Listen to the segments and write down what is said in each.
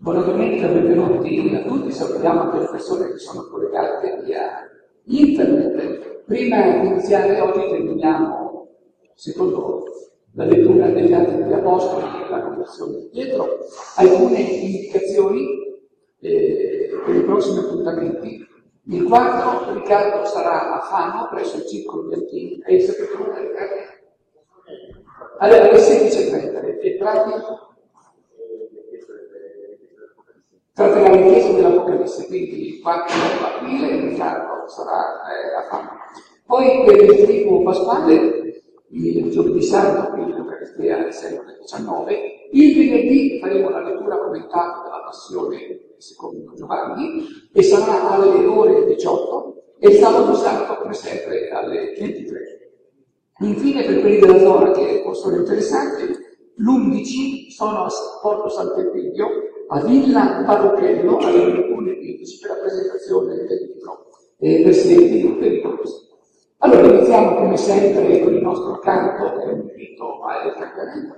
Buona domenica, benvenuti a tutti, salutiamo anche le persone che sono collegate via internet. Prima di iniziare oggi terminiamo, secondo la lettura degli Atti degli Apostoli e la conversione di Pietro, alcune indicazioni per i prossimi appuntamenti. Il 4 Riccardo sarà a Fano presso il Circolo Bianchini, e sapete come Riccardo? Alle 16:30 e tratterà le chiese dell'Apocalisse, quindi il 4 aprile Riccardo sarà a Fano. Poi per il triduo pasquale, il giovedì santo, quindi l'Eucaristia alle 6:19, il venerdì faremo la lettura commentata della Passione secondo Giovanni e sarà alle ore 18 e il sabato santo come sempre alle 23. Infine per quelli della zona che possono interessarti, l'11 sono a Porto Sant'Egidio, a Villa Parrochello, alle 21:15 per la presentazione del libro Presidenti pericolosi. Allora iniziamo come sempre con il nostro canto, che è un invito al cambiamento.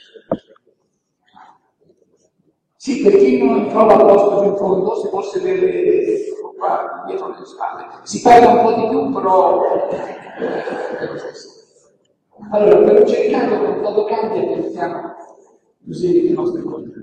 Sì, per chi non trova posto giù in fondo, se può sedere qua dietro le spalle. Si parla un po' di più, però è lo stesso. Allora, per cercare un po' cambia e iniziamo così i nostri incontri.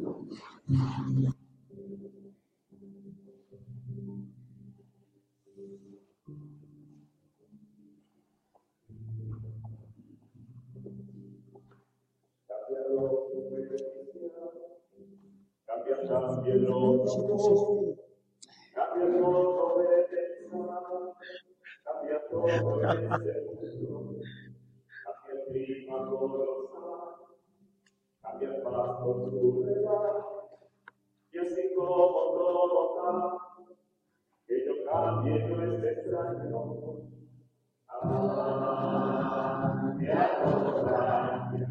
Cambia il pasto su e así como todo está, que yo cambie no es extraño. Cambia todo, cambia.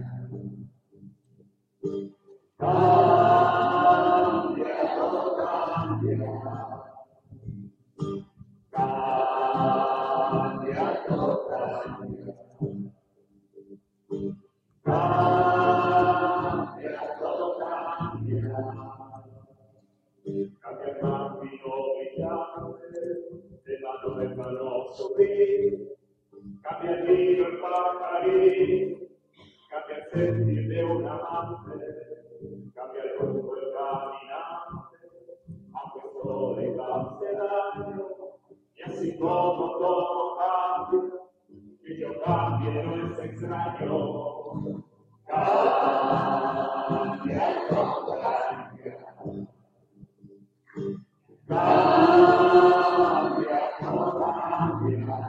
Cambia todo, cambia. Cambia todo, cambia. Cambia il bambino brillante, le mano del panosso qui, cambia il vino il baccarì, cambia il sentir de un amante, cambia il rumbo il caminante, aunque sole cambia daño, y así como todo cambia, que yo cambie no es extraño. Cambia todo, cambia. Cambia todo, cambia.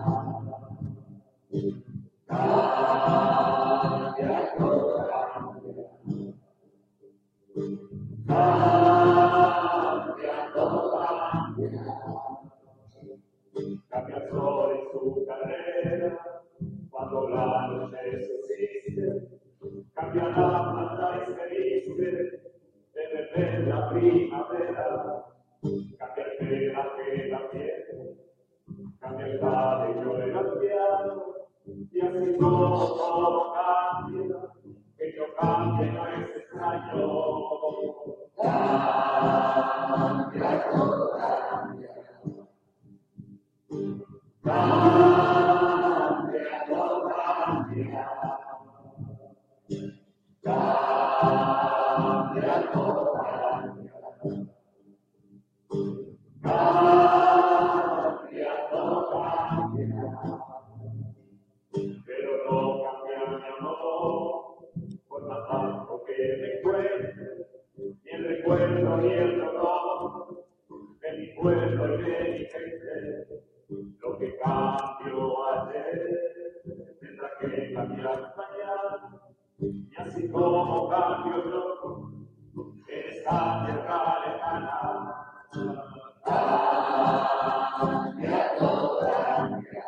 Cambia todo, cambia. Cambia todo, cambia. Cambia el sol en su carrera cuando la noche subsiste. Cambia la planta y se viste de repente la primavera. Cambia el pelaje la piel, cambia el cabello el anciano, y así todo cambia, que yo cambie no es extraño. Cambia todo, cambia. Cambia todo, cambia. Cambia todo, cambia. Cambia todo, cambia. Pero no cambia mi amor, por más tanto que me encuentre, ni el recuerdo ni el dolor de mi pueblo y de mi gente. Lo que cambió ayer tendrá que cambiar mañana, y así como cambio yo en esta tierra lejana. Cambia todo, cambia.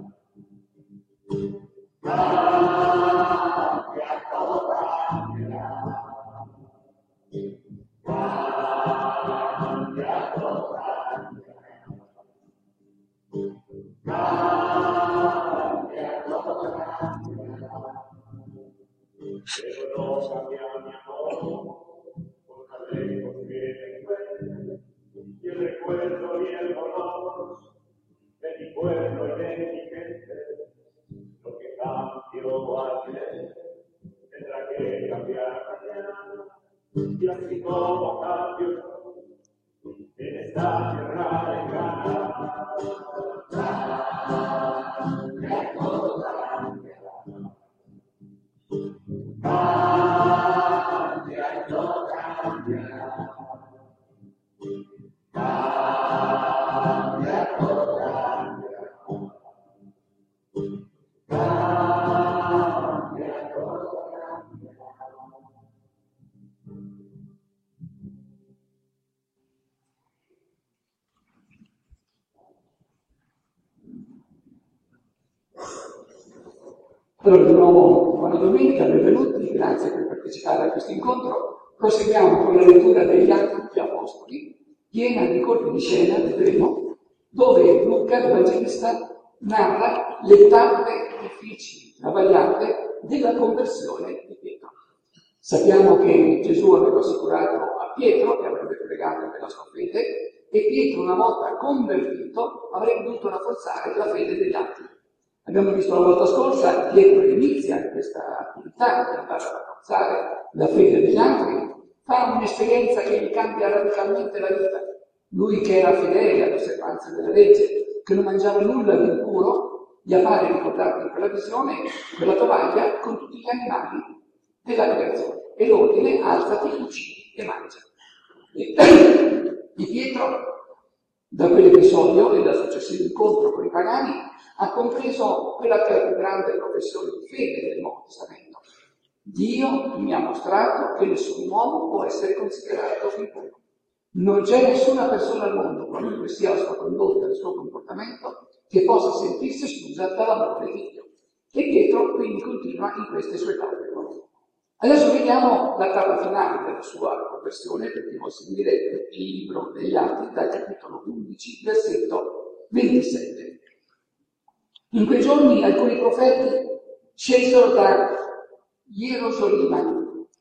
Cambia todo, cambia. Cambia todo, cambia. Cambia todo, cambia. Pero no cambia mi amor, por tan lejos que me ven gente, lo que cambió ayer tendrá que cambiar mañana, y así como cambió en esta tierra lejana. Cambia, todo cambiará. Cambia, todo cambiará. Cambia, todo cambiará. Cambia, todo cambiará. Allora, di nuovo buona domenica, benvenuti, grazie per partecipare a questo incontro. Proseguiamo con la lettura degli Atti degli Apostoli, piena di colpi di scena, vedremo, dove Luca, l'Evangelista, narra le tappe difficili, travagliate della conversione di Pietro. Sappiamo che Gesù aveva assicurato a Pietro che avrebbe pregato per la sua fede, e Pietro, una volta convertito, avrebbe dovuto rafforzare la fede degli altri. Abbiamo visto la volta scorsa, Pietro inizia questa attività di andare a rafforzare la fede degli altri, fa un'esperienza che gli cambia radicalmente la vita. Lui che era fedele all'osservanza della legge, che non mangiava nulla di impuro, gli appare ricordato in quella visione quella tovaglia con tutti gli animali della creazione. E l'ordine: alzati, uccidi e mangia. E Pietro, da quell'episodio e dal successivo incontro con i pagani, ha compreso quella che è la più grande professione di fede del Nuovo Testamento. Dio mi ha mostrato che nessun uomo può essere considerato impuro. Non c'è nessuna persona al mondo, qualunque sia la sua condotta e il suo comportamento, che possa sentirsi esclusa dall'amore di Dio. E Pietro quindi continua in queste sue tappe. Adesso vediamo la tappa finale della sua conversione, perché vuol seguire il libro degli Atti dal capitolo 11, versetto 27. In quei giorni alcuni profeti scesero da Gerusalemme.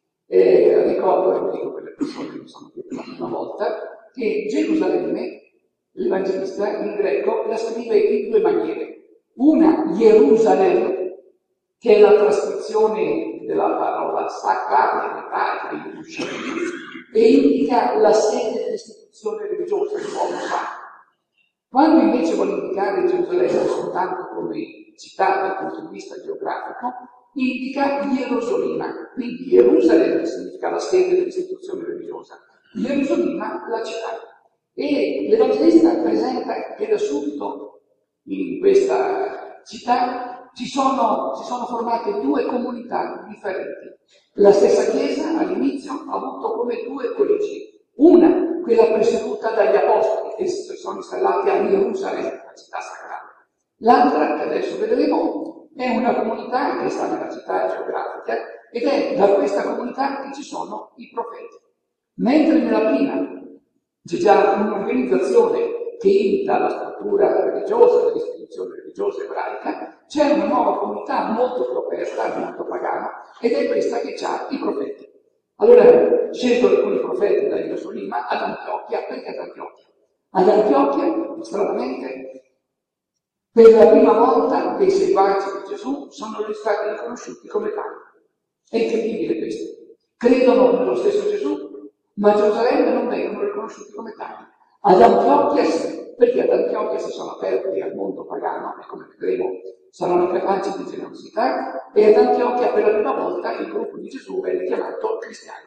Ricordo, e lo dico per le persone che sono qui per la prima volta, che Gerusalemme, l'Evangelista in greco, la scrive in due maniere. Una, Gerusalemme, che è la trascrizione della parola sacra, in ebraico, in Yerushalmi, e indica la sede dell'istituzione religiosa, il luogo sacro. Quando invece vuole indicare Gerusalemme soltanto come città dal punto di vista geografico, indica Gerusalemme. Quindi Gerusalemme significa la sede dell'istituzione religiosa, Gerusalemme la città. E l'Evangelista presenta che da subito in questa città si sono formate due comunità differenti. La stessa Chiesa all'inizio ha avuto come due origini. Una, quella presieduta dagli Apostoli, che si sono installati a Gerusalemme, la città sacrale. L'altra, che adesso vedremo, è una comunità che sta nella città geografica, ed è da questa comunità che ci sono i profeti. Mentre nella prima c'è già un'organizzazione che imita la struttura religiosa dell'istituzione religiosa ebraica, c'è una nuova comunità molto più aperta, molto pagana, ed è questa che ha i profeti. Allora, scelgono alcuni profeti da Gerusalemme ad Antiochia. Perché ad Antiochia? Ad Antiochia, stranamente, per la prima volta dei seguaci di Gesù sono stati riconosciuti come tali. È incredibile questo. Credono nello stesso Gesù, ma a Gerusalemme non vengono riconosciuti come tali. Ad Antiochia sì, perché ad Antiochia si sono aperti al mondo pagano, e come vedremo saranno capaci di generosità, e ad Antiochia per la prima volta il gruppo di Gesù venne chiamato cristiano.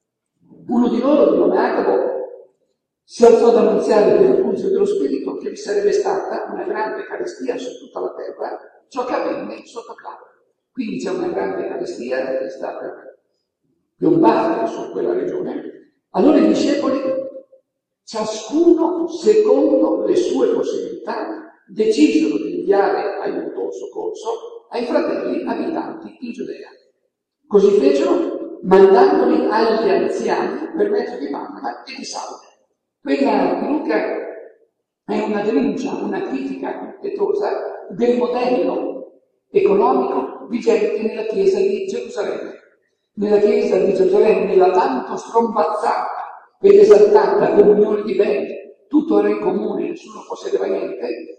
Uno di loro, di nome Agabo, si alzò ad annunziare per il pulso dello Spirito che vi sarebbe stata una grande carestia su tutta la terra, ciò che avvenne sotto Claudio. Quindi c'è una grande carestia che è stata piombata su quella regione. Allora i discepoli, ciascuno secondo le sue possibilità, decisero di inviare aiuto o soccorso ai fratelli abitanti in Giudea. Così fecero, mandandoli agli anziani per mezzo di Barnaba e di Saulo. Quella di Luca è una denuncia, una critica impetuosa del modello economico vigente nella Chiesa di Gerusalemme. Nella Chiesa di Gerusalemme, nella tanto strombazzata ed esaltata comunione di beni, tutto era in comune, nessuno possedeva niente,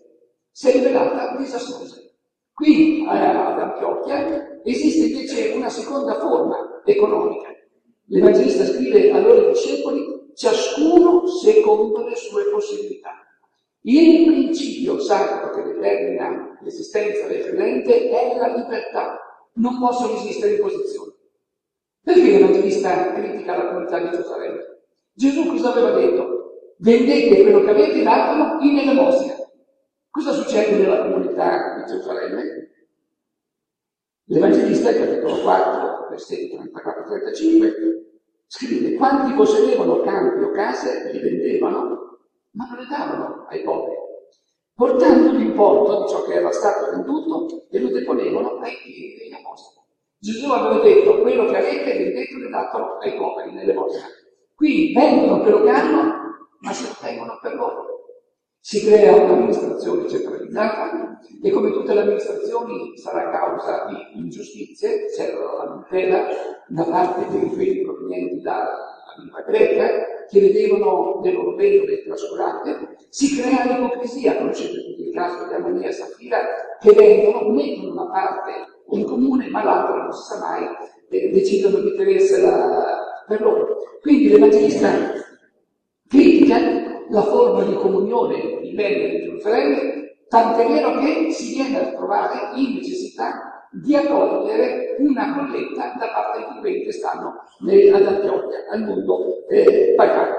si è rivelata disastrosa. Qui ad Antiochia esiste invece una seconda forma economica. L'Evangelista scrive ai loro discepoli: ciascuno secondo le sue possibilità. Il principio sacro che determina l'esistenza del credente è la libertà. Non possono esistere imposizioni. Perché l'Evangelista critica la comunità di Gerusalemme? Gesù cosa aveva detto? Vendete quello che avete e datelo in elemosina. Cosa succede nella comunità di Gerusalemme? L'Evangelista, capitolo 4, versetti 34-35, scrive: quanti possedevano campi o case li vendevano, ma non le davano ai poveri, portando l'importo di ciò che era stato venduto e lo deponevano ai piedi degli apostoli. Gesù aveva detto: quello che avete vendetelo e datelo ai poveri nelle vostre. Qui vendono quello che hanno, ma si ottengono per loro. Si crea un'amministrazione centralizzata e come tutte le amministrazioni sarà causa di ingiustizie, c'era la lamentela da parte di quelli provenienti dalla lingua greca che vedevano le loro vedove trascurate. Si crea l'ipocrisia, conoscete tutti il caso di Anania e Safira, che mettono una parte in comune ma l'altra non si sa mai, decidono di tenersela per loro. Quindi l'Evangelista critica la forma di comunione di bene di Gerusalemme, tant'è vero che si viene a trovare in necessità di accogliere una colletta da parte di quelli che stanno ad Antiochia, al mondo pagano.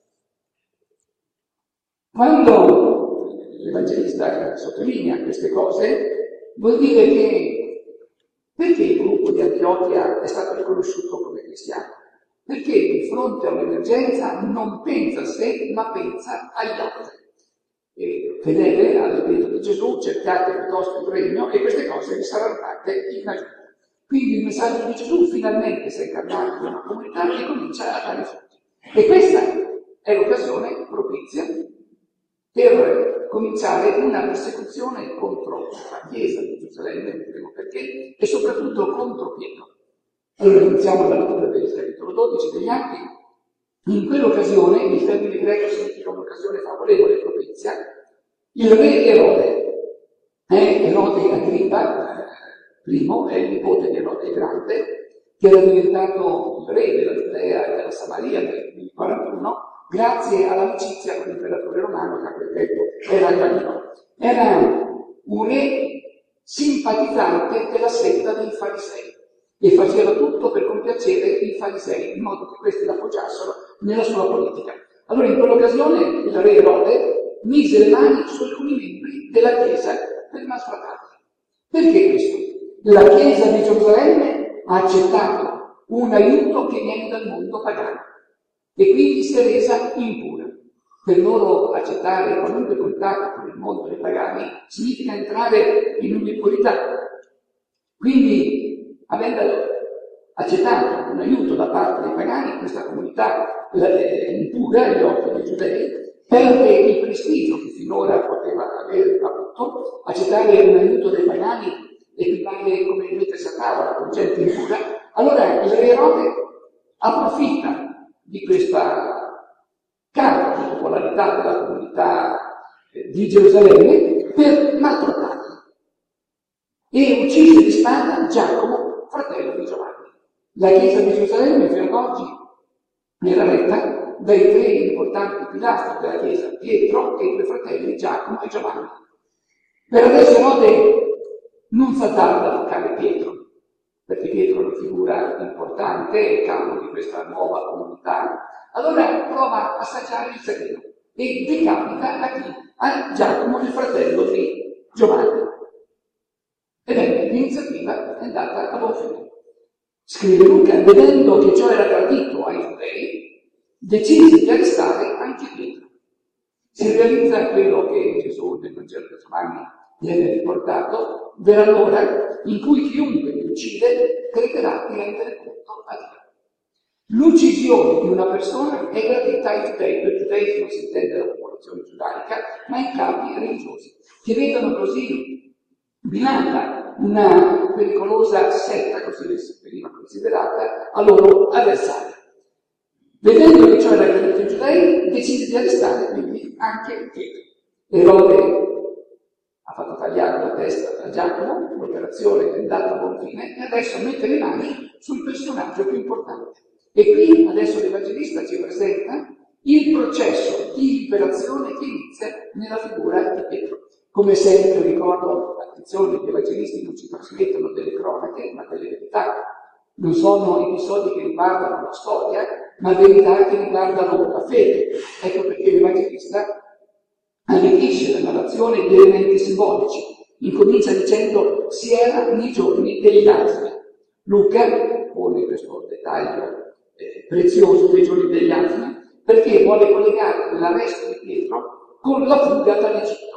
Quando l'Evangelista sottolinea queste cose, vuol dire che perché il gruppo di Antiochia è stato riconosciuto come cristiano? Perché di fronte a un'emergenza non pensa a sé, ma pensa agli altri. Fedele all'evento di Gesù, cercate piuttosto il regno e queste cose vi saranno fatte in aiuto. Quindi il messaggio di Gesù finalmente si è incarnato in una comunità che comincia a dare frutti. E questa è l'occasione propizia per cominciare una persecuzione contro la Chiesa di Gerusalemme, vedremo perché, e soprattutto contro Pietro. Allora iniziamo la lettura del capitolo 12 degli Atti. In quell'occasione, il termine greco significa un'occasione favorevole, propizia, il re Erode Agrippa, primo, è il nipote di Erode Grande, che era diventato il re della Giudea e della Samaria nel 41, grazie all'amicizia con l'imperatore romano che a quel tempo era Galileo. Era un re simpatizzante della setta dei farisei e faceva tutto per compiacere i farisei, in modo che questi l'appoggiassero nella sua politica. Allora in quell'occasione il re Erode mise le mani su alcuni membri della Chiesa per maltrattarli. Perché questo? La Chiesa di Gerusalemme ha accettato un aiuto che viene dal mondo pagano e quindi si è resa impura. Per loro accettare qualunque contatto con il mondo dei pagani significa entrare in un'impurità. Quindi, avendo accettato un aiuto da parte dei pagani, questa comunità impura agli occhi dei giudei perde il prestigio che finora poteva aver avuto. Accettare un aiuto dei pagani equivale come mettersi a tavola con gente impura. Allora il re Erode approfitta di questa carica di popolarità della comunità di Gerusalemme per maltrattarli e uccise di spada Giacomo, fratello di Giovanni. La Chiesa di Gerusalemme fino ad oggi era retta dai tre importanti pilastri della Chiesa, Pietro e i due fratelli Giacomo e Giovanni. Per adesso Erode non fa tarda a toccare Pietro, perché Pietro è una figura importante, è il capo di questa nuova comunità. Allora prova a assaggiare il sereno e decapita a chi? A Giacomo, il fratello di Giovanni. Ebbene, l'iniziativa è andata a buon fine. Scrive Luca: vedendo che ciò era gradito ai giudei, decise di arrestare anche Pietro. Si realizza quello che Gesù nel Vangelo di Giovanni viene riportato: verrà l'ora in cui chiunque mi uccide crederà di rendere conto a Dio. L'uccisione di una persona è gradita ai giudei. Per giudei non si intende la popolazione giudaica, ma i capi religiosi, che vedono così binata una pericolosa setta, così veniva considerata, a loro avversaria. Vedendo che ciò era gradito ai giudei, decise di arrestare quindi anche Pietro. Erode tagliare la testa a Giacomo, l'operazione è andata a buon fine, e adesso mette le mani sul personaggio più importante. E qui adesso l'Evangelista ci presenta il processo di liberazione che inizia nella figura di Pietro. Come sempre ricordo, attenzione, gli evangelisti non ci trasmettono delle cronache, ma delle verità. Non sono episodi che riguardano la storia, ma verità che riguardano la fede. Ecco perché l'Evangelista arricchisce la narrazione di elementi simbolici. Incomincia dicendo si era nei giorni degli asini. Luca pone questo dettaglio prezioso dei giorni degli asini perché vuole collegare l'arresto di Pietro con la fuga dall'Egitto.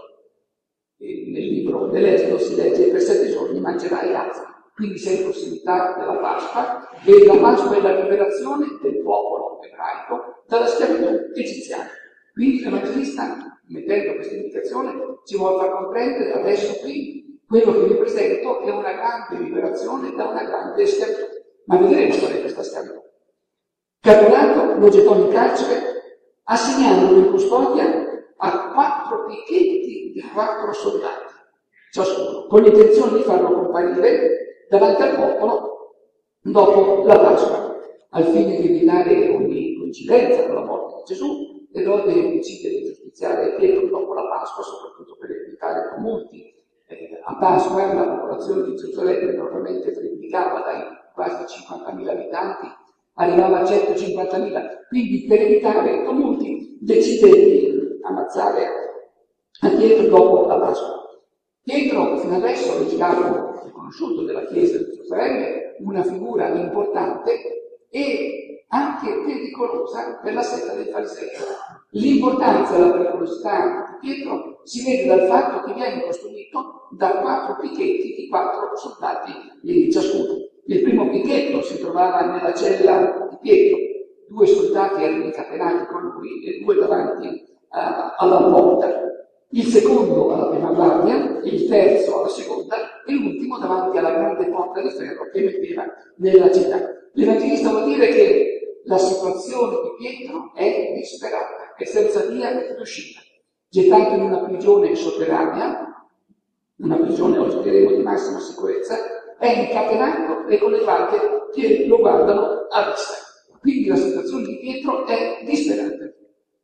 E nel libro dell'Esodo si legge per 7 giorni mangerai asini. Quindi sei in prossimità della Pasqua, e la Pasqua è la liberazione del popolo ebraico dalla schiavitù egiziana. Quindi l'Evangelista, mettendo questa indicazione, ci vuole far comprendere adesso qui quello che vi presento è una grande liberazione da una grande schiavitù. Ma vedremo qual è questa schiavitù. Catturato, lo gettò in carcere, assegnandolo in custodia a 4 picchetti di 4 soldati, ciascuno, con l'intenzione di farlo comparire davanti al popolo dopo la Pasqua, al fine di evitare ogni coincidenza con la morte di Gesù. Erode decide di giustiziare Pietro dopo la Pasqua, soprattutto per evitare tumulti. A Pasqua la popolazione di Gerusalemme normalmente triplicava dai quasi 50.000 abitanti, arrivava a 150.000, quindi per evitare tumulti decide di ammazzare a Pietro dopo la Pasqua. Pietro fino adesso è stato riconosciuto dalla Chiesa di Gerusalemme una figura importante e anche pericolosa per la setta dei farisei. L'importanza e la pericolosità di Pietro si vede dal fatto che viene costruito da 4 picchetti di 4 soldati ciascuno. Il primo picchetto si trovava nella cella di Pietro, 2 soldati erano incatenati con lui e 2 davanti alla porta. Il secondo alla prima guardia, il terzo alla seconda e l'ultimo davanti alla grande porta di ferro che metteva nella città. L'Evangelista vuol dire che la situazione di Pietro è disperata, è senza via d'uscita. Gettato in una prigione sotterranea, una prigione, oggi diremo, di massima sicurezza, è incatenato e con le guardie che lo guardano a vista. Quindi la situazione di Pietro è disperata.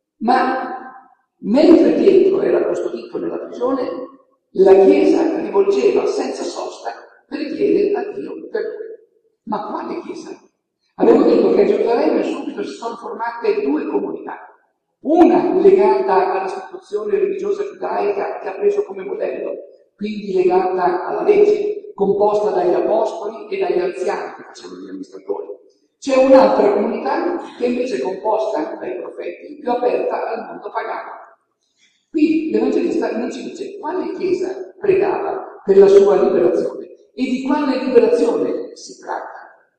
Ma mentre Pietro era custodito nella prigione, la Chiesa rivolgeva senza sosta preghiere a Dio per lui. Ma quale Chiesa? Abbiamo detto che a Gerusalemme subito si sono formate 2 comunità. Una legata all'istituzione religiosa giudaica che ha preso come modello, quindi legata alla legge, composta dagli apostoli e dagli anziani che facevano gli amministratori. C'è un'altra comunità che invece è composta dai profeti, più aperta al mondo pagano. Qui l'Evangelista non ci dice quale Chiesa pregava per la sua liberazione e di quale liberazione si tratta.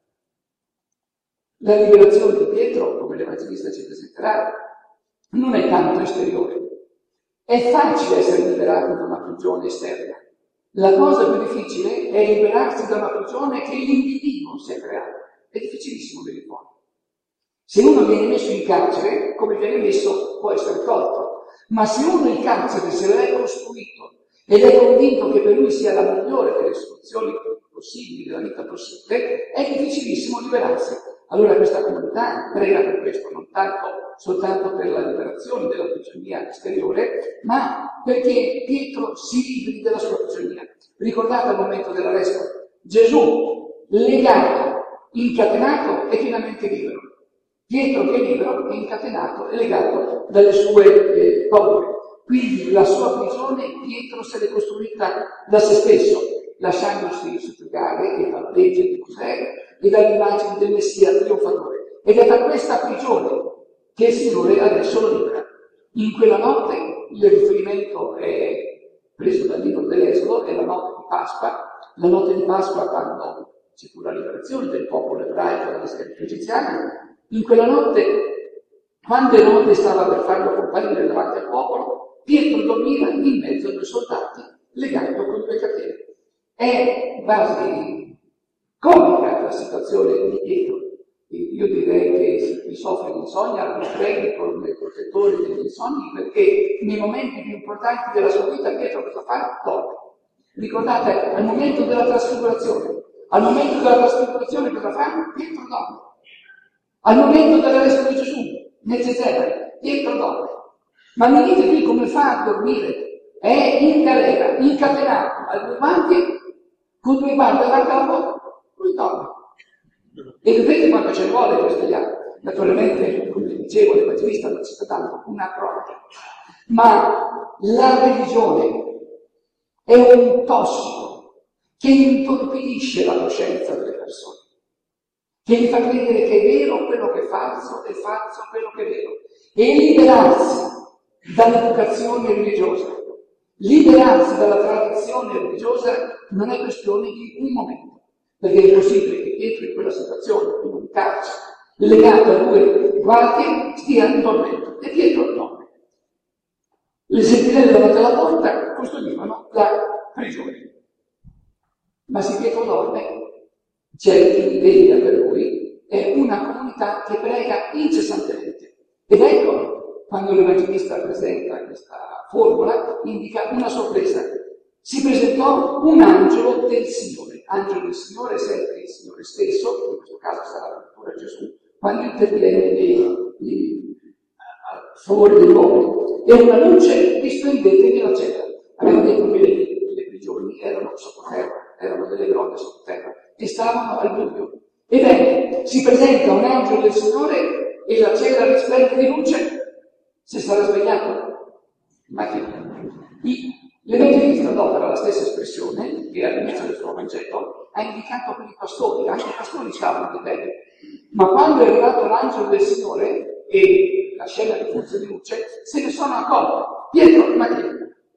La liberazione di Pietro, come l'Evangelista ci presenterà, non è tanto esteriore. È facile essere liberati da una prigione esterna. La cosa più difficile è liberarsi da una prigione che l'individuo si è creato. È difficilissimo venire fuori. Se uno viene messo in carcere, come viene messo, può essere tolto. Ma se uno il carcere se lo è costruito ed è convinto che per lui sia la migliore delle soluzioni possibili, della vita possibile, è difficilissimo liberarsi. Allora questa comunità prega per questo, non soltanto per la liberazione della prigionia esteriore, ma perché Pietro si liberi della sua prigionia. Ricordate al momento dell'arresto, Gesù legato, incatenato e pienamente libero. Pietro che è libero è incatenato e legato dalle sue paure. Quindi la sua prigione Pietro se l'è costruita da se stesso, lasciandosi sottogiare dalla legge di Mosè e dall'immagine del Messia trionfatore. Ed è da questa prigione che il Signore adesso lo libera. In quella notte, il riferimento è preso dal libro dell'Esodo, è la notte di Pasqua quando ci fu la liberazione del popolo ebraico dalla schiavitù egiziana. In quella notte, quando Erode stava per farlo comparire davanti al popolo, Pietro dormiva in mezzo a 2 soldati legato con 2 catene. È quasi comica la situazione di Pietro. Io direi che chi soffre di insonnia lo preghi con i protettori degli insonni, perché nei momenti più importanti della sua vita Pietro cosa fa? Dorme. Ricordate, al momento della trasfigurazione cosa fa? Pietro dorme. Al momento dell'arresto di Gesù, nel Getsemani, Pietro dorme. Ma mi dite qui come fa a dormire? È in galera, incatenato, a due guanti, con due guanti davanti alla bocca, lui dorme. E vedete quanto ce ne vuole per svegliare. Naturalmente, come dicevo, l'Evangelista non ci sta dando una cronaca. Ma la religione è un tossico che intorpidisce la coscienza delle persone, che gli fa credere che è vero quello che è falso quello che è vero. E liberarsi dall'educazione religiosa, liberarsi dalla tradizione religiosa non è questione di un momento, perché è possibile che Pietro in quella situazione, in un carcere, legato a due guardie, stia dormendo, e Pietro dorme. Le sentinelle davanti alla porta custodivano la prigione. Ma se Pietro dorme, c'è chi veglia per lui, è una comunità che prega incessantemente. Ed ecco, quando l'Evangelista presenta questa formula, indica una sorpresa. Si presentò un angelo del Signore. Angelo del Signore è sempre il Signore stesso, in questo caso sarà addirittura Gesù, quando interviene a favore degli uomini. E una luce risplendente nella cella. Abbiamo detto che le prigioni erano sottoterra, erano delle grotte sottoterra, e stavano al buio. Ebbene, si presenta un angelo del Signore e la cella risplende di luce. Si sarà svegliato? Ma che? L'Evangelista adopera la stessa espressione che all'inizio del suo Vangelo ha indicato per i pastori, anche i pastori stavano di bene. Ma quando è arrivato l'angelo del Signore e la scena di fuzza di luce, se ne sono accorti. Pietro, ma che?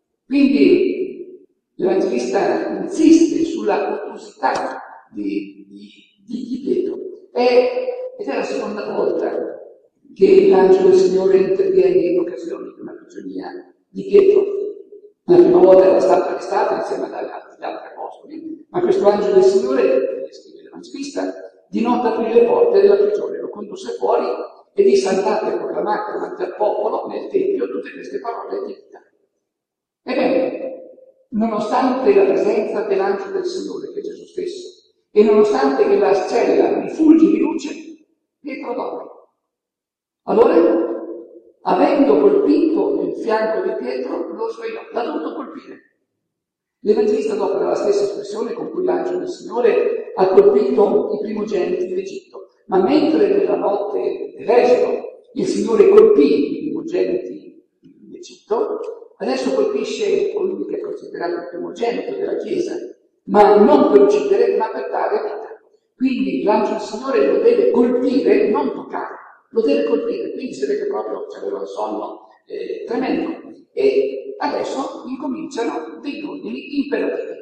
Quindi l'Evangelista insiste sulla cultuosità di Pietro. Ed è la seconda volta che l'angelo del Signore interviene in occasione di una prigionia di Pietro. La prima volta era stato arrestato insieme agli altri apostoli, ma questo angelo del Signore, scrive l'Evangelista, di notte aprì le porte della prigione, lo condusse fuori e disse: andate a proclamare davanti al popolo nel Tempio tutte queste parole di vita. Ebbene, nonostante la presenza dell'angelo del Signore, che è Gesù stesso, e nonostante che la cella rifulgi di luce, Pietro dorme. Allora, avendo colpito il fianco di Pietro, lo svegliò, l'ha dovuto colpire. L'Evangelista adopera la stessa espressione con cui l'angelo del Signore ha colpito i primogeniti dell'Egitto. Ma mentre nella notte dell'esodo il Signore colpì i primogeniti d'Egitto, adesso colpisce colui che è considerato il primogenito della Chiesa, ma non per uccidere, ma per dare vita. Quindi l'angelo del Signore lo deve colpire, non toccare, lo deve colpire. Quindi si vede che proprio c'aveva un sonno tremendo. E adesso incominciano degli ordini imperativi.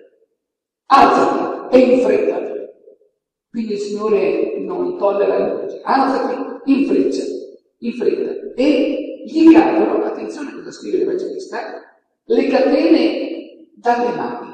Alzati e infrettati. Quindi il Signore non tollera il alzati in fretta. E gli cadono, attenzione a cosa scrive l'Evangelista, le catene dalle mani.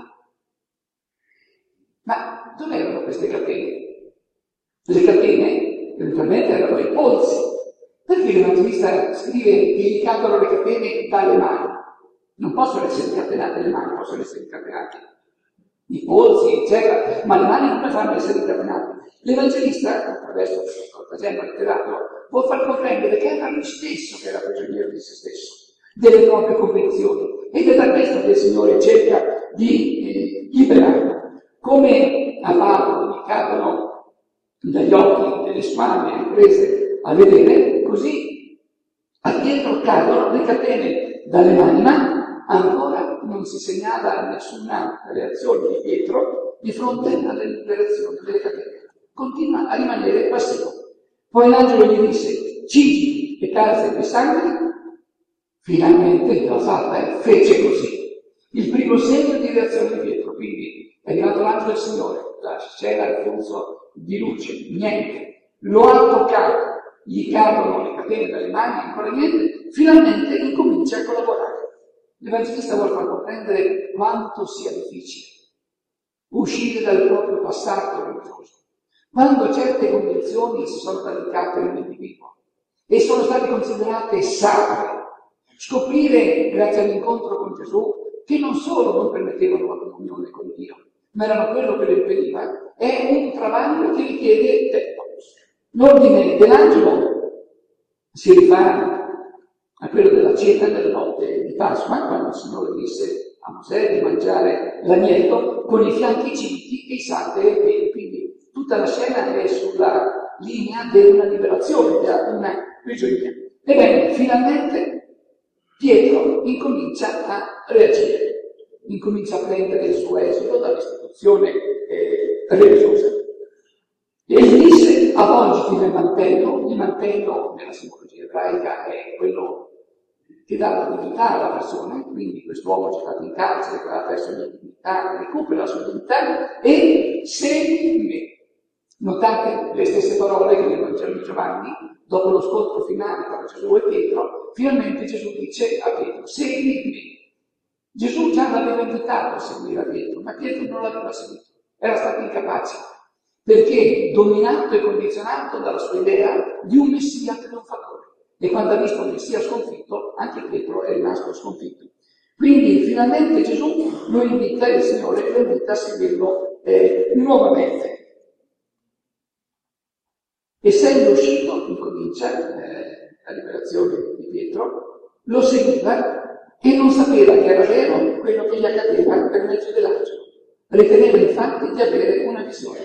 Ma dove erano queste catene? Le catene eventualmente erano i polsi. Perché l'Evangelista scrive che gli cadono le catene dalle mani? Non possono essere incatenate le mani, possono essere incatenati i polsi, eccetera, ma le mani come fanno ad essere incatenate? L'Evangelista, attraverso questo stratagemma letterario, può far comprendere che era lui stesso che era prigioniero di se stesso, delle proprie convinzioni, ed è da questo che il Signore cerca di liberarlo. Come a Paolo gli cadono dagli occhi delle spalle prese a vedere, così a Pietro cadono le catene dalle mani, ma ancora non si segnala nessuna reazione di Pietro di fronte alla liberazione delle catene. Continua a rimanere passivo. Poi l'angelo gli disse: cingiti e calza i sangue. Finalmente l'ha fatta, fece così. Il primo segno di reazione di Pietro. Quindi è arrivato l'angelo del Signore, la scena il flusso di luce, niente. Lo ha toccato, gli cadono le catene dalle mani, ancora niente. Finalmente incomincia a collaborare. L'Evangelista vuole far comprendere quanto sia difficile uscire dal proprio passato religioso, quando certe convinzioni si sono radicate nell'individuo e sono state considerate sacre. Scoprire, grazie all'incontro con Gesù, che non solo non permettevano la comunione con Dio, ma erano quello che lo impediva, è un travaglio che richiede tempo. L'ordine dell'angelo si rifà a quello della cena della notte di Pasqua, quando il Signore disse a Mosè di mangiare l'agnello con i fianchi cinti e i sandali ai piedi. Quindi tutta la scena è sulla linea di una liberazione, di una prigionia. Ebbene, finalmente Pietro incomincia a reagire, incomincia a prendere il suo esito dall'istituzione religiosa. E gli disse: avvolgiti nel mantello. Il mantello nella simbologia ebraica è quello che dà la dignità alla persona, quindi quest'uomo c'è stato in carcere, che aveva perso la dignità, recupera la sua dignità e segui me. Notate le stesse parole che nel Vangelo di Giovanni, dopo lo scontro finale tra Gesù e Pietro, finalmente Gesù dice a Pietro: segui me. Gesù già l'aveva invitato a seguire a Pietro, ma Pietro non l'aveva seguito, era stato incapace, perché dominato e condizionato dalla sua idea di un Messia trionfatore. E quando ha visto il Messia sconfitto, anche Pietro è rimasto sconfitto. Quindi finalmente Gesù lo invita, il Signore lo invita a seguirlo nuovamente. Essendo uscito, incomincia la liberazione di Pietro, lo seguiva e non sapeva che era vero quello che gli accadeva per mezzo dell'angelo. Riteneva infatti di avere una visione.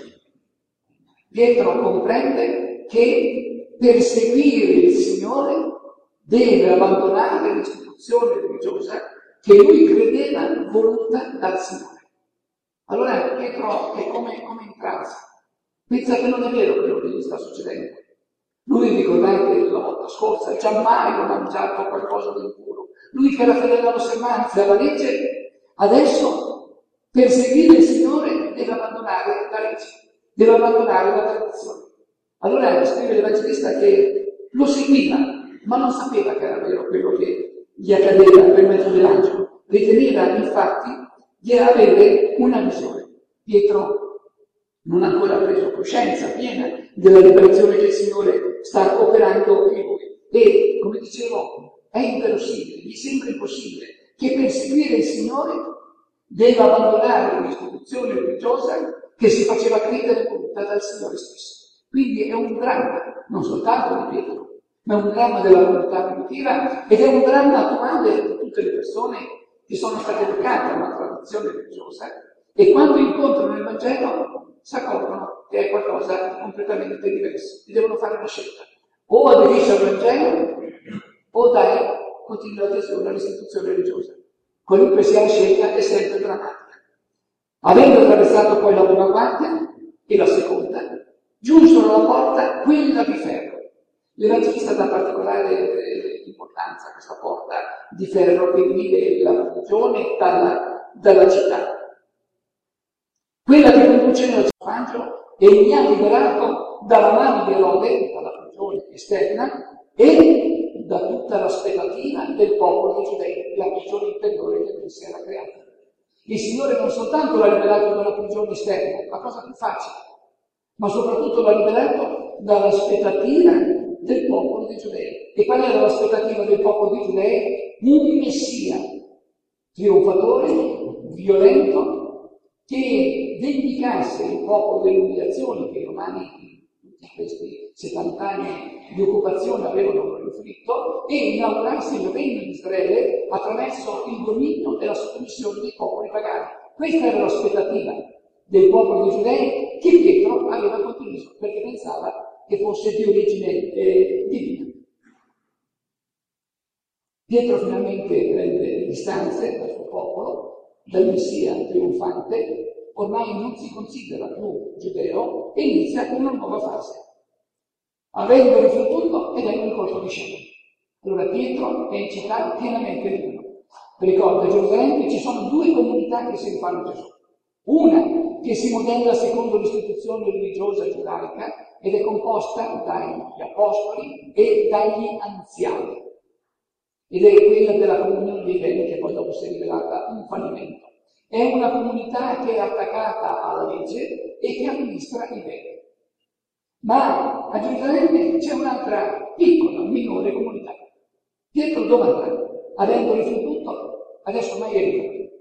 Pietro comprende che per seguire il Signore deve abbandonare l'istituzione religiosa che lui credeva voluta dal Signore. Allora Pietro è come in trance. Pensa che non è vero quello che gli sta succedendo. Lui, ricordate la volta scorsa, giammai ha mangiato qualcosa di impuro. Lui che era fedele all'osservanza, alla legge, adesso per seguire il Signore deve abbandonare la legge, deve abbandonare la tradizione. Allora scrive l'Evangelista che lo seguiva, ma non sapeva che era vero quello che gli accadeva per mezzo dell'angelo. Riteneva infatti di avere una visione. Pietro non ha ancora preso coscienza piena della liberazione che il Signore sta operando in lui. E, come dicevo, è inverosimile, gli sembra impossibile che per seguire il Signore deve abbandonare un'istituzione religiosa che si faceva credere voluta dal Signore stesso. Quindi è un dramma, non soltanto di Pietro, ma è un dramma della comunità primitiva ed è un dramma attuale di tutte le persone che sono state educate a una tradizione religiosa e quando incontrano il Vangelo si accorgono che è qualcosa di completamente diverso e devono fare una scelta. O aderisci al Vangelo o dai continua adesione all'istituzione religiosa. Qualunque sia la scelta è sempre drammatica. Avendo attraversato poi la prima guardia e la seconda, giunsero alla porta quella di ferro. L'Evangelista dà particolare importanza a questa porta di ferro che divide la prigione dalla città. Quella che conduce nello Vangelo e mi ha liberato dalla mano di Erode, dalla prigione esterna, e da tutta l'aspettativa del popolo dei Giudei, la prigione interiore che si era creata. Il Signore non soltanto l'ha liberato dalla prigione esterna, la cosa più facile, ma soprattutto l'ha liberato dall'aspettativa del popolo dei Giudei. E qual era l'aspettativa del popolo dei Giudei? Un Messia trionfatore, violento, che vendicasse il popolo delle umiliazioni che i romani in questi 70 anni di occupazione avevano inflitto e inaugurasse il regno di Israele attraverso il dominio e la sottomissione dei popoli pagani. Questa era l'aspettativa del popolo dei Giudei che Pietro aveva condiviso perché pensava che fosse di origine divina. Pietro finalmente prende distanze dal suo popolo, dal Messia trionfante, ormai non si considera più giudeo e inizia una nuova fase. Avendo riflettuto ed ecco il colpo di scena. Allora Pietro è in città pienamente libero. Ricorda a Gerusalemme che ci sono due comunità che si rifanno a Gesù. Una che si modella secondo l'istituzione religiosa giudaica ed è composta dagli apostoli e dagli anziani. Ed è quella della comunione dei beni che poi dopo si è rivelata un fallimento. È una comunità che è attaccata alla legge e che amministra i beni. Ma a Gerusalemme c'è un'altra piccola, minore comunità. Pietro dove andrà? Avendo riflettuto, adesso ormai è libero.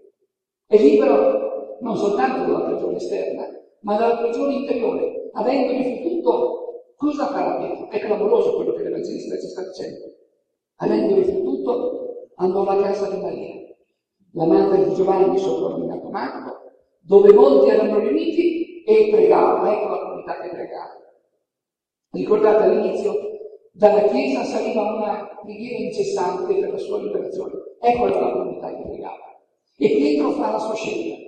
è libero non soltanto dalla prigione esterna, ma dalla prigione interiore. Avendo rifiutato, cosa farà Pietro? È clamoroso quello che l'Evangelista ci sta dicendo. Avendo rifiutato, andò alla casa di Maria, la madre di Giovanni soprannominato Marco, dove molti erano riuniti e pregavano. Ecco la comunità che pregava. Ricordate all'inizio, dalla Chiesa saliva una preghiera incessante per la sua liberazione. Ecco la comunità che pregava. E Pietro fa la sua scelta.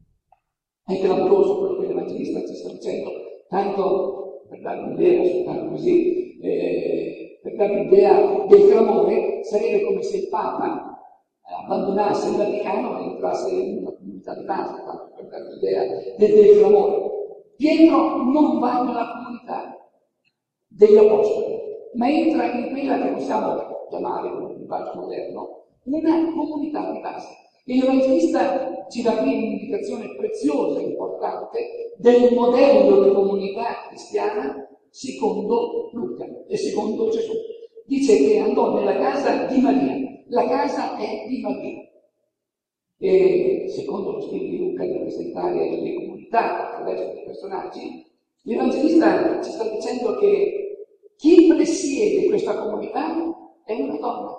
È clamoroso quello che l'Evangelista ci sta dicendo, tanto per dare un'idea, soltanto così, per dare un'idea del clamore, sarebbe come se il Papa abbandonasse il Vaticano e entrasse in una comunità di base, tanto per dare un'idea del clamore. Pietro non va nella comunità degli Apostoli, ma entra in quella che possiamo chiamare, con un linguaggio moderno, una comunità di base. E l'Evangelista ci dà qui un'indicazione preziosa e importante del modello di comunità cristiana secondo Luca e secondo Gesù. Dice che andò nella casa di Maria. La casa è di Maria. E secondo lo stile di Luca di presentare le comunità attraverso dei personaggi, l'Evangelista ci sta dicendo che chi presiede questa comunità è una donna.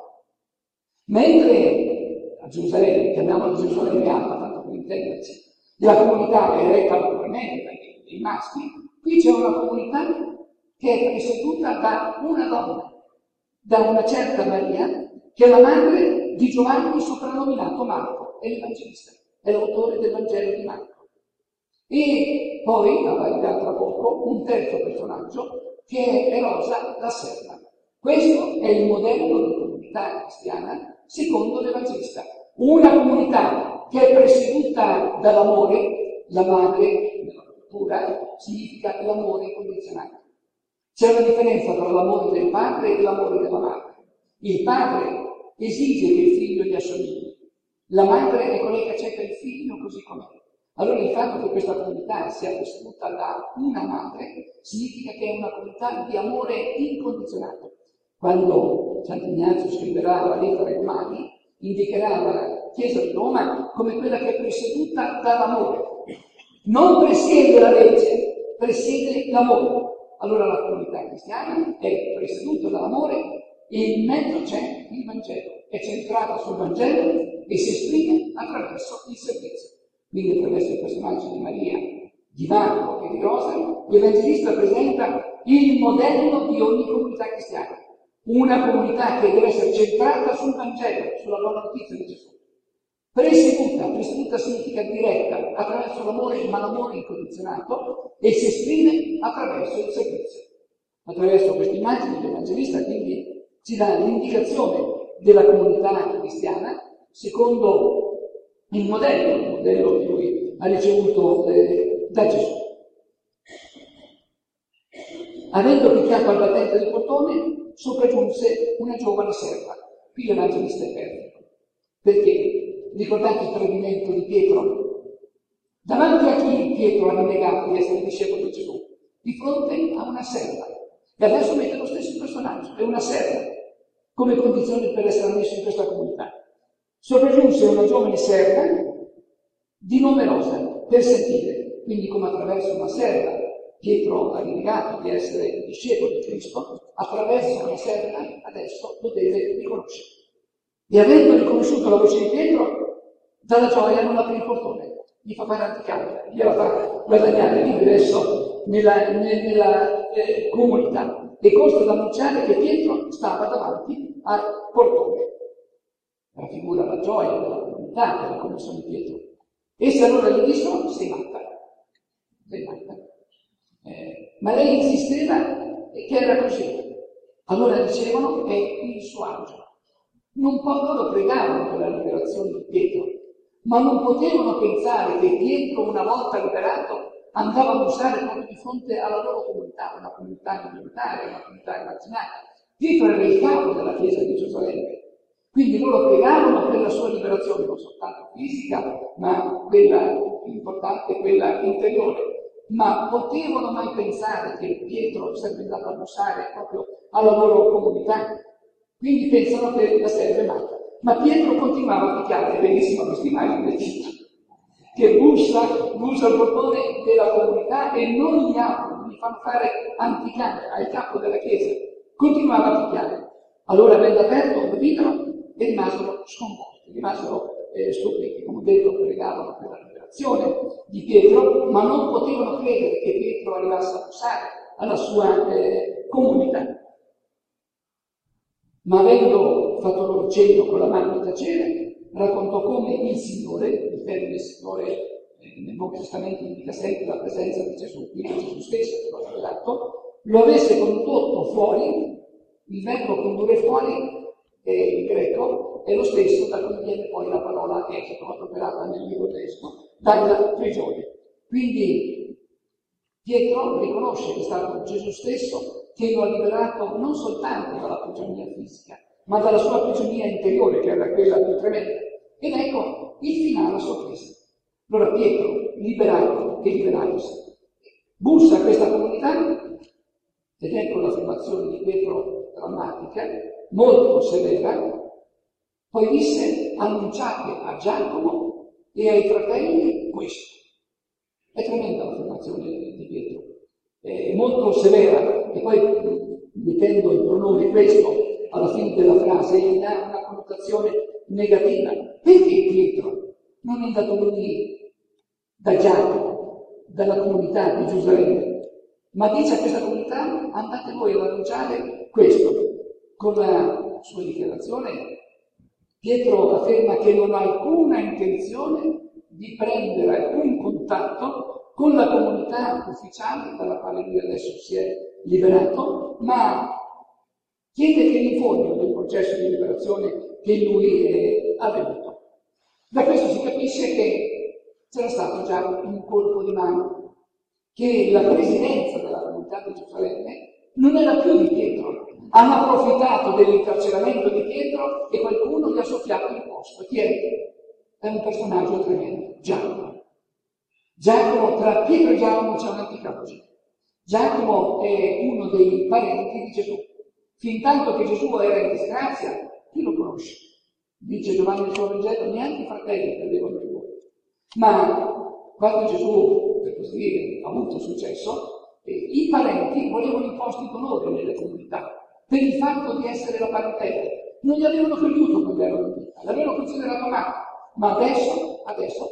Mentre a Gerusalemme, chiamiamola Gerusalemme Alta, tanto per intenderci, la comunità è retta naturalmente dai maschi, qui c'è una comunità che è presieduta da una donna, da una certa Maria, che è la madre di Giovanni soprannominato Marco, è l'Evangelista, è l'autore del Vangelo di Marco. E poi, appariva tra poco, un terzo personaggio, che è Erosa, la serva. Questo è il modello di comunità cristiana secondo l'Evangelista. Una comunità che è presieduta dall'amore, la madre, nella cultura, significa l'amore incondizionato. C'è una differenza tra l'amore del padre e l'amore della madre. Il padre esige che il figlio gli assomigli, la madre è quella che accetta il figlio così com'è. Allora il fatto che questa comunità sia presieduta da una madre significa che è una comunità di amore incondizionato. Quando Sant'Ignazio scriverà la lettera ai Romani, indicherà la Chiesa di Roma come quella che è presieduta dall'amore. Non presiede la legge, presiede l'amore. Allora la comunità cristiana è presieduta dall'amore e in mezzo c'è il Vangelo. È centrata sul Vangelo e si esprime attraverso il servizio. Quindi attraverso i personaggi di Maria, di Marco e di Rosa, l'Evangelista presenta il modello di ogni comunità cristiana. Una comunità che deve essere centrata sul Vangelo, sulla buona notizia di Gesù. Presieduta significa diretta, attraverso l'amore, ma l'amore incondizionato, e si esprime attraverso il servizio. Attraverso queste immagini l'Evangelista quindi ci dà l'indicazione della comunità cristiana secondo il modello che lui ha ricevuto da Gesù. Avendo picchiato al battente del portone, sopraggiunse una giovane serva. Qui l'Evangelista è perfetto. Perché? Ricordate il tradimento di Pietro? Davanti a chi Pietro ha rinnegato di essere discepolo di Gesù? Di fronte a una serva. E adesso mette lo stesso personaggio, è una serva, come condizione per essere ammesso in questa comunità. Sopraggiunse una giovane serva di nome Rosa, per sentire, quindi come attraverso una serva Pietro ha rinnegato di essere discepolo di Cristo, attraverso una serva adesso lo deve riconoscere. E avendo riconosciuto la voce di Pietro, dalla gioia non apre il portone, gli fa fare anticamera, gliela fa guadagnare l'ingresso nella comunità. E costa ad annunciare che Pietro stava davanti al portone. Raffigura la gioia della comunità, della conversione di Pietro. Essi allora gli dissero: sei matta. Sei matta. Ma lei insisteva che era così. Allora dicevano: è il suo angelo. Loro pregavano per la liberazione di Pietro, ma non potevano pensare che Pietro, una volta liberato, andava a usare proprio di fronte alla loro comunità, una comunità minoritaria, una comunità immaginata. Pietro era il capo della Chiesa di Gerusalemme. Quindi loro pregavano per la sua liberazione, non soltanto fisica, ma quella più importante, quella interiore. Ma potevano mai pensare che Pietro sarebbe andato a bussare proprio alla loro comunità? Quindi pensano che la serva è matta. Ma Pietro continuava a picchiare, è bellissima questa immagine del Cristo. che bussa al portone della comunità e non gli aprono, gli fanno fare anticamera al capo della chiesa. Continuava a picchiare. Allora venne aperto, lo videro e rimasero sconvolti, rimasero stupiti. Come ho detto, pregavano per la liberazione di Pietro, ma non potevano credere che Pietro arrivasse a bussare alla sua comunità. Ma avendo fatto loro cenno con la mano di tacere, raccontò come il Signore, il termine Signore nel Nuovo Testamento indica sempre la presenza di Gesù, quindi Gesù stesso che lo ha rivelato, lo avesse condotto fuori. Il verbo condurre fuori in greco è lo stesso da cui viene poi la parola esodo, adoperata nel libro testo, dalla prigione. Quindi Pietro riconosce che è stato Gesù stesso che lo ha liberato non soltanto dalla prigionia fisica, ma dalla sua prigionia interiore, che era quella più tremenda. Ed ecco il finale a sorpresa. Allora Pietro, liberato e liberatosi, bussa a questa comunità, ed ecco l'affermazione di Pietro drammatica, molto severa. Poi disse: annunciate a Giacomo e ai fratelli questo. È tremenda l'affermazione di Pietro, è molto severa, e poi mettendo il pronome questo alla fine della frase gli dà una connotazione negativa. Perché Pietro non è andato lì da Giacomo, dalla comunità di Gerusalemme, ma dice a questa comunità: andate voi ad annunciare questo. Con la sua dichiarazione Pietro afferma che non ha alcuna intenzione di prendere alcun contatto con la comunità ufficiale dalla quale lui adesso si è liberato, ma chiede che gli informino del processo di liberazione che lui ha avuto. Da questo si capisce che c'era stato già un colpo di mano, che la presidenza della comunità di Gerusalemme non era più di Pietro. Hanno approfittato dell'incarceramento di Pietro e qualcuno gli ha soffiato il posto. Chi è? È un personaggio tremendo, Giacomo. Giacomo, tra Pietro e Giacomo c'è un'antica logica. Giacomo è uno dei parenti di Gesù. Fintanto che Gesù era in disgrazia, chi lo conosce? Dice Giovanni nel suo Vangelo: neanche i fratelli credevano in lui. Ma quando Gesù, per così dire, ha avuto successo, i parenti volevano i posti d'onore nelle comunità per il fatto di essere la parentela. Non gli avevano creduto quando erano in vita, l'avevano considerato matto, ma adesso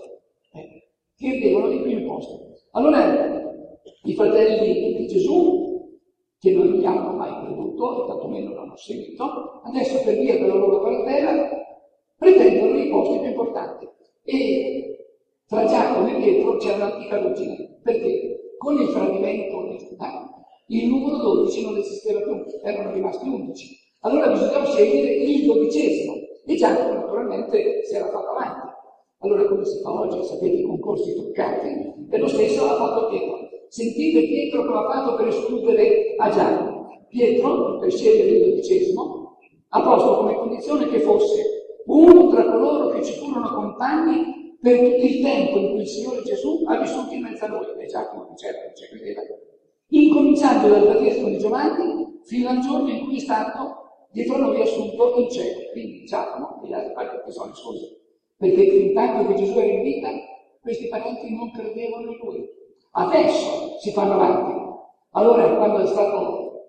chiedevano i primi posti. Allora i fratelli di Gesù, che non gli hanno mai creduto e tantomeno l'hanno seguito, adesso per via della loro parentela pretendono i posti più importanti. E tra Giacomo e Pietro c'è un'antica ruggine, perché con il tradimento di Giuda il numero 12 non esisteva più, erano rimasti 11. Allora bisognava scegliere il 12° e Giacomo naturalmente si era fatto avanti. Allora come si fa oggi? Sapete, i concorsi truccati, e lo stesso ha fatto Pietro. Sentite Pietro come ha fatto per escludere a Giacomo. Pietro, per scegliere il 12°, ha posto come condizione che fosse uno tra coloro che ci furono compagni per tutto il tempo in cui il Signore Gesù ha vissuto in mezzo a noi. E Giacomo non c'era, non ci credeva. Incominciando dal battesimo di Giovanni fino al giorno in cui è stato dietro a noi assunto in cielo. Quindi Giacomo e gli altri parenti sono esclusi, perché fin tanto che Gesù era in vita questi parenti non credevano in lui. Adesso si fanno avanti. Allora, quando è stato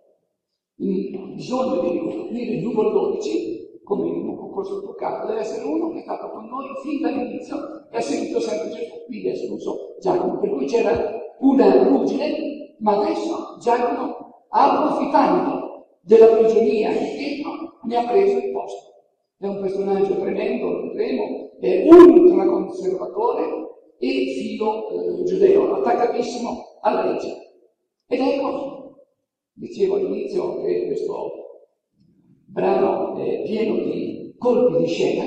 bisogno di ricostruire il numero 12, come in un concorso truccato, deve essere uno che è stato con noi fin dall'inizio e ha seguito sempre Gesù, quindi è escluso Giacomo. Per cui c'era una ruggine, ma adesso Giacomo, approfittando della prigionia di Pietro, ne ha preso il posto. È un personaggio tremendo, lo vedremo, è ultraconservatore e filo giudeo, attaccatissimo alla legge. Ed ecco, dicevo all'inizio che questo brano è pieno di colpi di scena.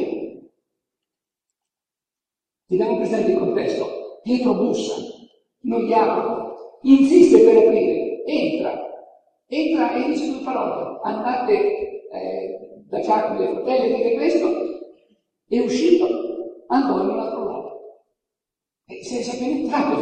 Teniamo presente il contesto. Pietro bussa, non gli aprono, insiste per aprire, entra e dice due parole: andate da Giacomo e dai fratelli a dire questo. È uscito, andò in un altro luogo. E si è penetrato,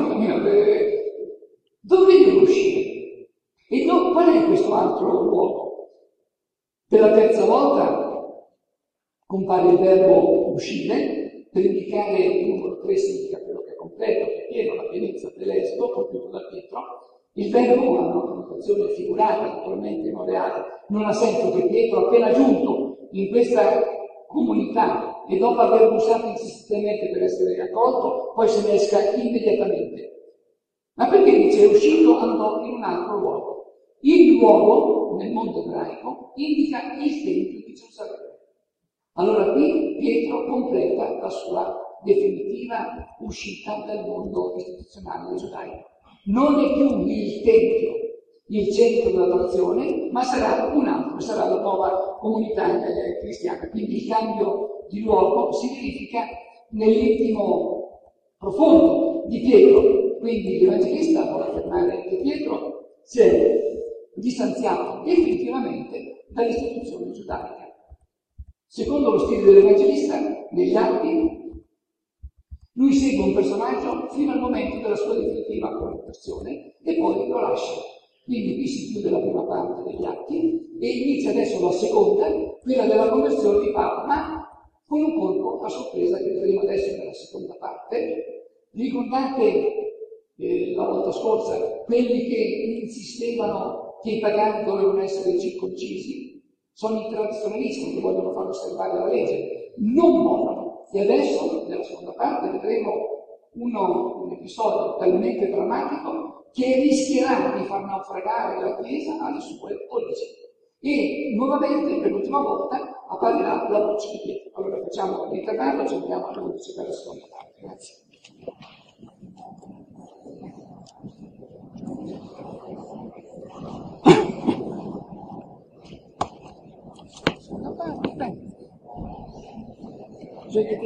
dove deve uscire? E qual è questo altro luogo? Per la terza volta compare il verbo uscire, per indicare il numero 3 significa quello che è completo, che è pieno, la pienezza dell'esodo, compiuto da Pietro. Il verbo ha una connotazione figurata, naturalmente non reale. Non ha senso che Pietro, appena giunto in questa comunità e dopo aver bussato insistentemente per essere accolto, poi se ne esca immediatamente. Ma perché dice uscito andò in un altro luogo? Il luogo, nel mondo ebraico, indica il Tempio di Gerusalemme. Allora qui Pietro completa la sua definitiva uscita dal mondo istituzionale giudaico. Non è più il Tempio il centro dell'adorazione, ma sarà un altro, sarà la nuova comunità cristiana. Quindi il cambio di luogo si verifica nell'intimo profondo di Pietro. Quindi l'Evangelista vuole affermare che Pietro si è distanziato definitivamente dall'istituzione giudaica. Secondo lo stile dell'Evangelista, negli Atti, lui segue un personaggio fino al momento della sua definitiva conversione e poi lo lascia. Quindi qui si chiude la prima parte degli Atti e inizia adesso la seconda, quella della conversione di Paolo, ma con un colpo a sorpresa che vedremo adesso nella seconda parte. Ricordate la volta scorsa quelli che insistevano che i pagani dovevano essere circoncisi? Sono i tradizionalisti che vogliono far osservare la legge, non mollano. E adesso, nella seconda parte, vedremo un episodio talmente drammatico che rischierà di far naufragare la Chiesa alle sue origini. E nuovamente, per l'ultima volta, apparirà la voce di Pietro. Allora facciamo l'intervallo e ci andiamo alle 11 per la seconda parte. Grazie. Seconda parte, bene.